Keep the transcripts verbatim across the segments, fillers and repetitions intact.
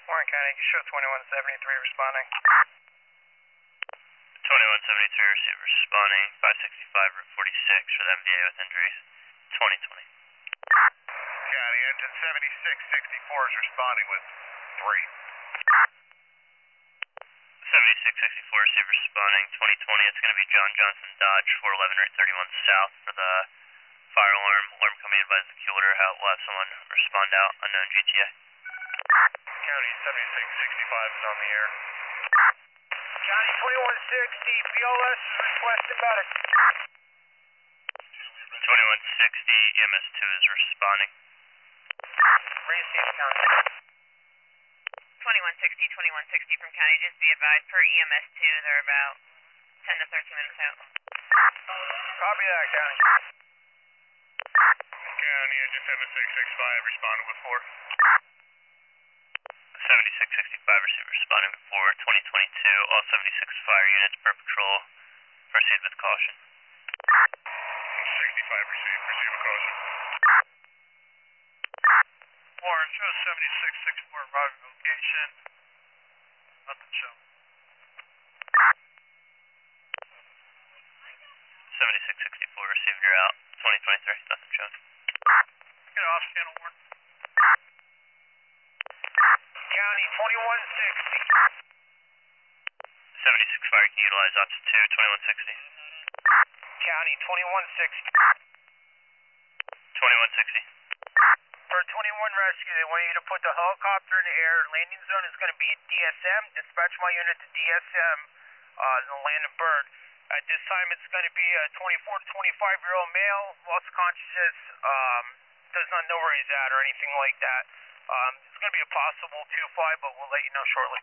Warren County, you show twenty-one seventy-three responding. twenty-one seventy-three receiver responding, five sixty-five Route forty-six for the M V A with injuries, twenty twenty. County, engine seventy-six sixty-four is responding with three. seventy-six sixty-four receiver responding, twenty twenty. It's going to be John Johnson Dodge, four eleven Route thirty-one South for the fire alarm. Alarm coming in by the Q order. We'll have someone respond out, unknown G T A. County, seventy-six sixty-five is on the air. County, twenty-one sixty, B L S is requesting medic. twenty-one sixty, E M S two is responding. Receive County. twenty-one sixty, twenty-one sixty from County, just be advised per E M S two, they're about ten to thirteen minutes out. Copy that, County. County, engine seventy-six sixty-five responding with four. seventy-six sixty-five receiver responding with four, twenty twenty-two. All seventy-six fire units per patrol. Proceed with caution. sixty-five receive, proceed with caution. Warren, show seventy-six sixty-four arriving location. Nothing shown. seventy-six sixty-four received, you're out. twenty twenty-three, nothing shown. Get off channel, Warren. County, twenty-one sixty. seventy-six fire can utilize ops two, twenty-one sixty. County, twenty-one sixty. twenty-one sixty. For twenty-one rescue, they want you to put the helicopter in the air. Landing zone is going to be at D S M. Dispatch my unit to D S M, uh, the land and bird. At this time, it's going to be a twenty-four to twenty-five year old male, lost consciousness, um, does not know where he's at or anything like that. Um, it's going to be a possible two five, but we'll let you know shortly.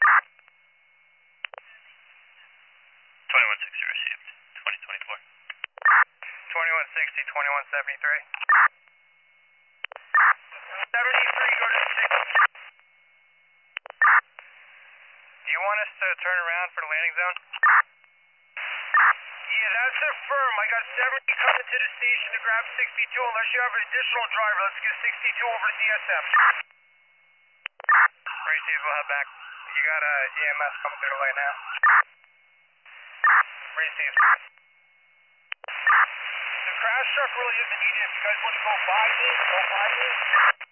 twenty-one sixty received, twenty twenty-four. twenty-one sixty, twenty-one seventy-three. seventy-three, go to sixty. Do you want us to turn around for the landing zone? Yeah, that's affirmed. I got seventy coming to the station to grab sixty-two. Unless you have an additional driver, let's get sixty-two over to D S M. Receive, we'll head back. You got a E M S coming through the light now. Receive. The crash truck really isn't needed. If you guys want to go by it, go by it.